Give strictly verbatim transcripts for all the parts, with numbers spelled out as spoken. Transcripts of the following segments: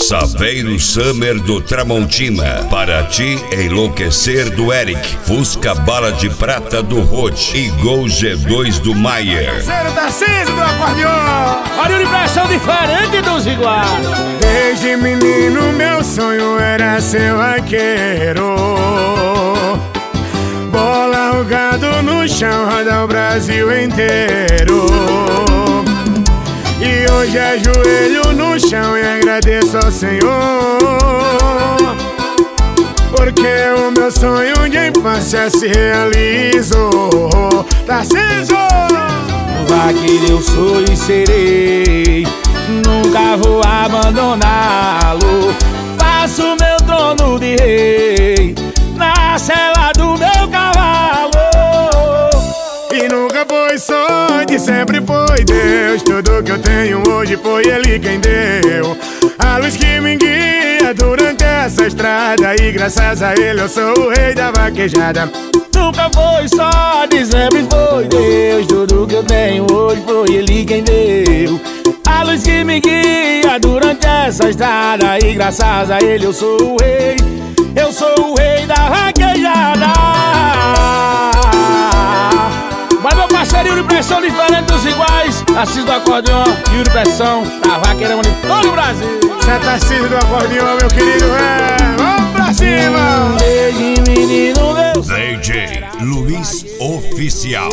Saveiro Summer do Tramontina, para te enlouquecer do Eric, Fusca Bala de Prata do Rod e Gol G dois do Maier. Parceiro Tarcísio do acordeon, olha uma impressão diferente dos iguais. Desde menino meu sonho era ser vaqueiro, bola o gado no chão, roda o Brasil inteiro. E hoje ajoelho no chão e agradeço ao Senhor, porque o meu sonho de infância se realizou. Tarcísio! Vaqueiro eu sou e serei, nunca vou abandoná-lo. Faço meu trono de rei na sela do meu cavalo. E nunca foi sorte, sempre foi Deus. Tudo que eu tenho hoje foi Ele quem deu. A luz que me guia durante essa estrada, e graças a Ele eu sou o rei da vaquejada. Nunca foi sorte, sempre foi Deus. Tudo que eu tenho hoje foi Ele quem deu. A luz que me guia durante essa estrada, e graças a Ele eu sou o rei. Eu sou o rei da vaquejada. Mas meu parceiro Yuri Pressão, diferente dos iguais, Tarcísio do acordeon, Yuri Pressão, da vaqueirão de todo o Brasil. Você é Tarcísio do acordeon, meu querido, é, vamos pra cima. Desde menino meu D J Luiz Oficial.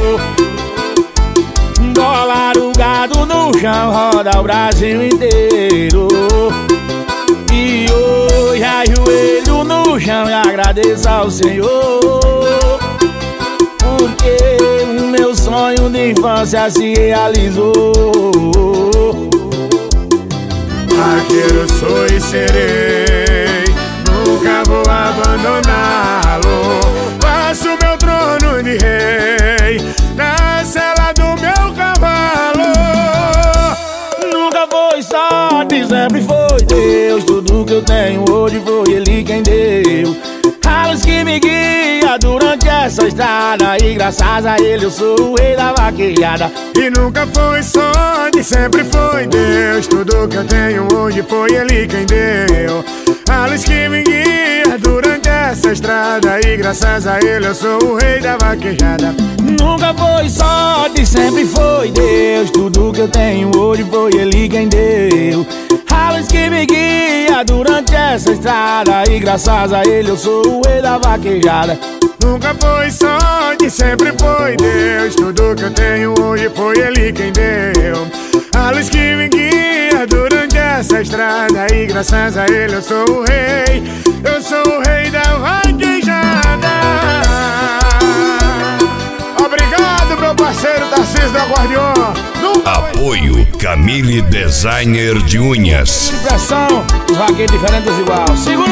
Dólar o gado no chão, roda o Brasil inteiro. E hoje ajoelho no chão e agradeço ao Senhor, porque o meu sonho de infância se realizou. Vaqueiro sou e serei, nunca vou abandoná-lo. Faço meu trono de rei na sela do meu cavalo. Nunca foi sorte, sempre foi Deus. Tudo que eu tenho hoje foi Ele quem deu. A luz que me guia durante essa estrada, e graças a Ele eu sou o rei da vaquejada. E nunca foi sorte, sempre foi Deus. Tudo que eu tenho hoje foi Ele quem deu. A luz que me guia durante essa estrada, e graças a Ele eu sou o rei da vaquejada. Nunca foi sorte, sempre foi Deus. Tudo que eu tenho hoje foi Ele quem deu. A luz que me guia durante essa estrada, e graças a Ele eu sou o rei da vaquejada. Nunca foi sorte, sempre foi Deus. Tudo que eu tenho hoje foi Ele quem deu. A luz que me guia durante essa estrada, e graças a Ele eu sou o rei. Eu sou o rei da vaquejada. Obrigado, meu parceiro Tarcísio do acordeon. Apoio Camille Designer de Unhas. Pressão, os vaqueiros diferentes igual. Segura